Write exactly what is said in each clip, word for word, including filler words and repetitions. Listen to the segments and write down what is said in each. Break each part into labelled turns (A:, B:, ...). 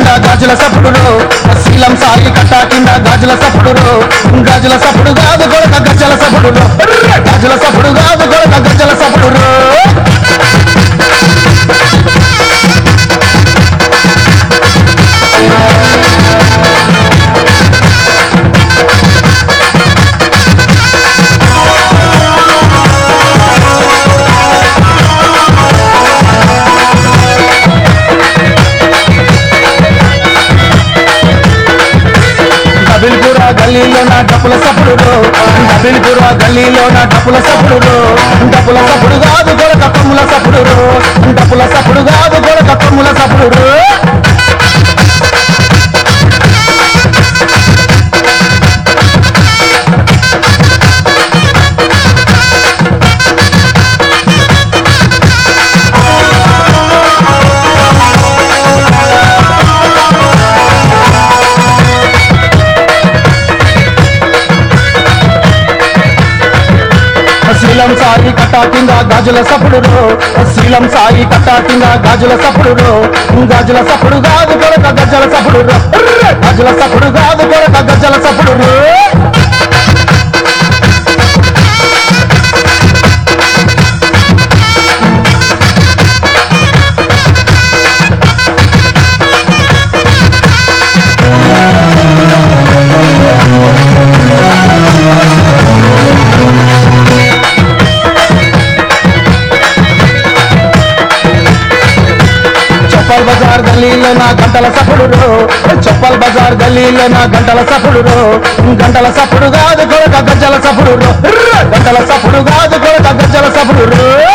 A: కింద గాజుల సప్పుడు శీలం సాయి కట్టా కింద గాజుల సప్పుడు గాజుల సప్పుడు కాదు కొడక గజ్జల సప్పుడు గాజుల సప్పుడు కాదు కొడక గజ్జల సప్పుడు డబిల్పుర గల్లీలో నా డప్పుల సప్పుడు డబిల్పుర గల్లీలో నా డప్పుల సప్పుడు డప్పుల సప్పుడు కాదు కొడక తమ్ముల సప్పుడు డప్పుల సప్పుడు కాదు కొడక తమ్ముల సప్పుడు శీలం సాయి కట్టా కింద గాజుల సప్పుడు శీలం సాయి కట్టా కింద గాజుల సప్పుడు గాజుల సప్పుడు కాదు కొడక గజ్జల సప్పుడు గాజుల సప్పుడు కాదు కొడక గజ్జల సప్పుడు చప్పల్ బజార్ గల్లీలో నా గంటల సప్పుడు చప్పల్ బజార్ గల్లీలో నా గంటల సప్పుడు గంటల సప్పుడు కాదు కొడక గజ్జల సప్పుడు గంటల సప్పుడు కాదు కొడక గజ్జల సప్పుడు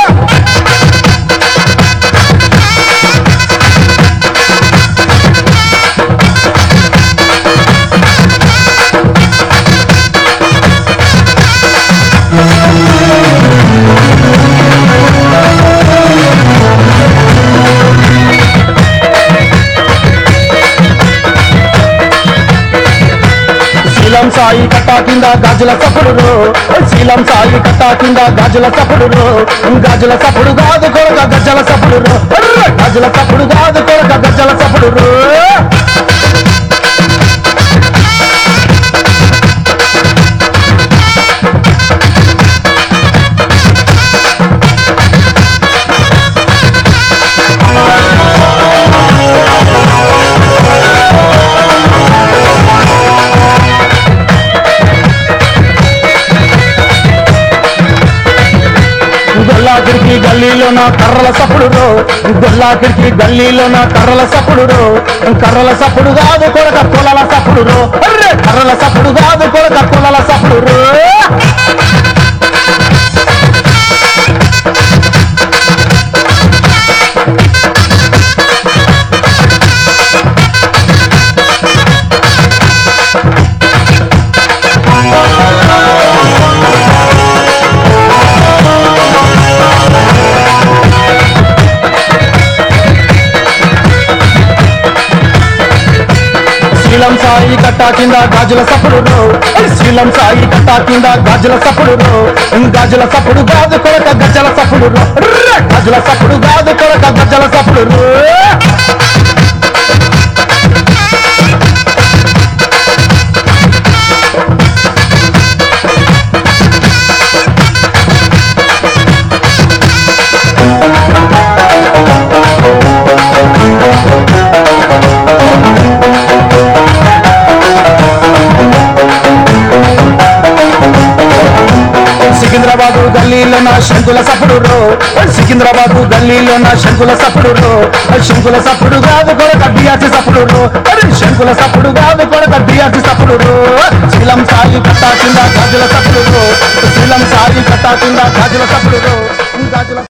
A: శీలం సాయి కట్టా కింద గాజుల సప్పుడు శీలం సాయి కట్టా కింద గాజుల సప్పుడు గాజుల సప్పుడు కాదు కొడక గజ్జల సప్పుడు గాజుల సప్పుడు కాదు కొడక గజ్జల సప్పుడు గొల్లాకిడికి గల్లీలో నా కర్రల సప్పుడు గొల్లాకిడికి గల్లీలో నా కర్రల సప్పుడు కర్రల సప్పుడు కాదు కొడక కొలల సప్పుడు కర్రల సప్పుడు కాదు కొడక కొలల సప్పుడు శీలం సాయి కట్టా కింద గాజుల సప్పుడు శీలం సాయి కట్టా కింద గాజుల సప్పుడు గాజుల సప్పుడు కాదు కొడక గజ్జల సప్పుడు గాజుల సప్పుడు కాదు కొడక గజ్జల సప్పుడు సికింద్రాబాదు గల్లీలో నా శంకుల సప్పుడు సికింద్రాబాదు గల్లీలో నా శంకుల సప్పుడు శంకుల సప్పుడు కాదు కొడక బియాసి సప్పుడు శంకుల సప్పుడు కాదు కొడక బియాసి సప్పుడు శీలం సాయి కట్టా కింద గాజుల సప్పుడు శీలం సాయి కట్టా కింద గాజుల సప్పుడు గాజుల